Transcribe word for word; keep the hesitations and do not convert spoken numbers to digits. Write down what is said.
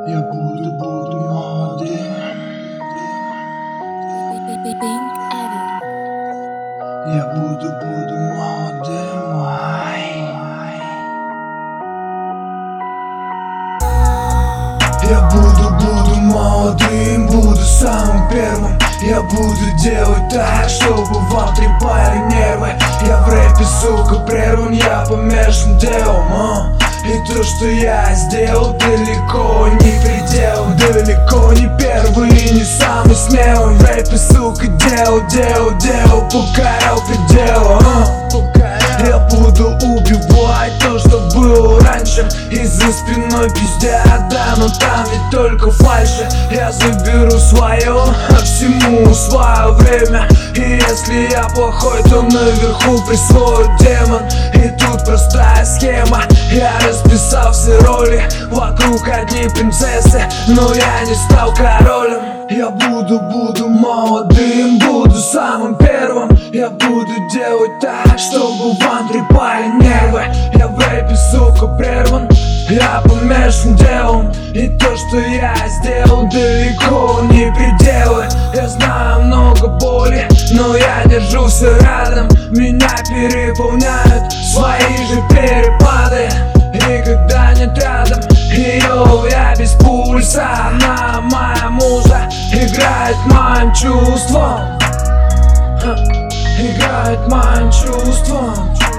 Я буду, буду молодым. Я буду, буду молодым. Ай. Я буду, буду молодым, буду самым первым. Я буду делать так, чтобы вам трепали нервы. Я в рэпе, сука, прерван, я помешан делом, а? И то, что я сделал, далеко не предел. Далеко не первый и не самый смелый. В рэпе, сука, делал, делал, делал, покорял предел, а? Я буду убивать то, что было раньше. И за спиной пиздят, да, но там ведь только фальши. Я заберу свое, а всему свое время. И если я плохой, то наверху присвоит демон. И тут простая схема. Я расписал все роли, вокруг одни принцессы, но я не стал королем. Я буду, буду молодым, буду самым первым. Я буду делать так, чтобы вам трепали нервы. Я в рэпе, сука, прерван, я помешан делом. И то, что я сделал, далеко не пределы. Я знаю много боли, но я держусь рядом. Меня переполняют свои же перепады. И когда нет рядом ее, я без пульса. Она моя муза, играет моим чувством. Играет моим чувством.